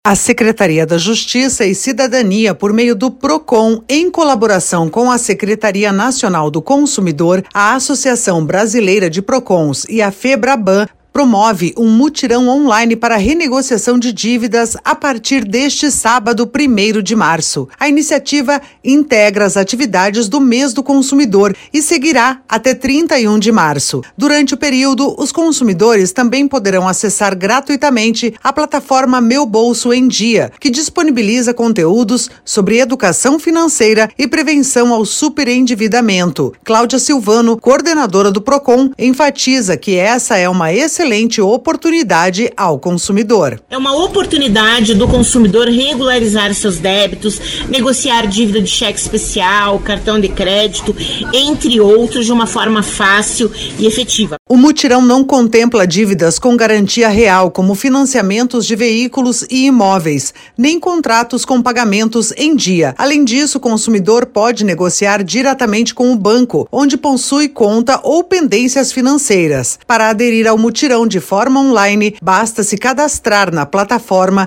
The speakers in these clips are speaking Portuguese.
A Secretaria da Justiça e Cidadania, por meio do PROCON, em colaboração com a Secretaria Nacional do Consumidor, a Associação Brasileira de PROCONs e a FEBRABAN, promove um mutirão online para renegociação de dívidas a partir deste sábado, 1º de março. A iniciativa integra as atividades do mês do consumidor e seguirá até 31 de março. Durante o período, os consumidores também poderão acessar gratuitamente a plataforma Meu Bolso em Dia, que disponibiliza conteúdos sobre educação financeira e prevenção ao superendividamento. Cláudia Silvano, coordenadora do PROCON, enfatiza que essa é uma excelente oportunidade ao consumidor. É uma oportunidade do consumidor regularizar seus débitos, negociar dívida de cheque especial, cartão de crédito, entre outros, de uma forma fácil e efetiva. O mutirão não contempla dívidas com garantia real, como financiamentos de veículos e imóveis, nem contratos com pagamentos em dia. Além disso, o consumidor pode negociar diretamente com o banco, onde possui conta ou pendências financeiras. Para aderir ao mutirão de forma online, basta se cadastrar na plataforma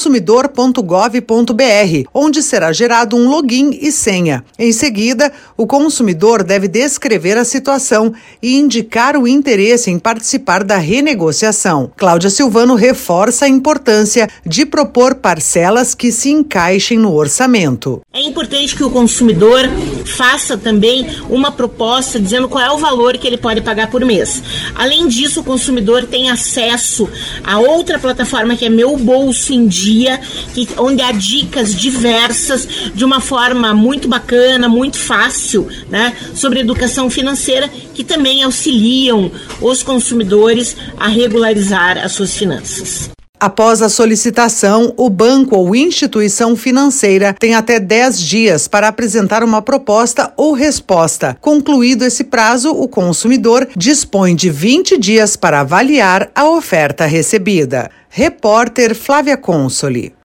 consumidor.gov.br, onde será gerado um login e senha. Em seguida, o consumidor deve descrever a situação e indicar o interesse em participar da renegociação. Cláudia Silvano reforça a importância de propor parcelas que se encaixem no orçamento. É importante que o consumidor faça também uma proposta dizendo qual é o valor que ele pode pagar por mês. Além disso, o consumidor tem acesso a outra plataforma que é Meu Bolso em Dia, onde há dicas diversas de uma forma muito bacana, muito fácil, né, sobre educação financeira, que também auxiliam os consumidores a regularizar as suas finanças. Após a solicitação, o banco ou instituição financeira tem até 10 dias para apresentar uma proposta ou resposta. Concluído esse prazo, o consumidor dispõe de 20 dias para avaliar a oferta recebida. Repórter Flávia Consoli.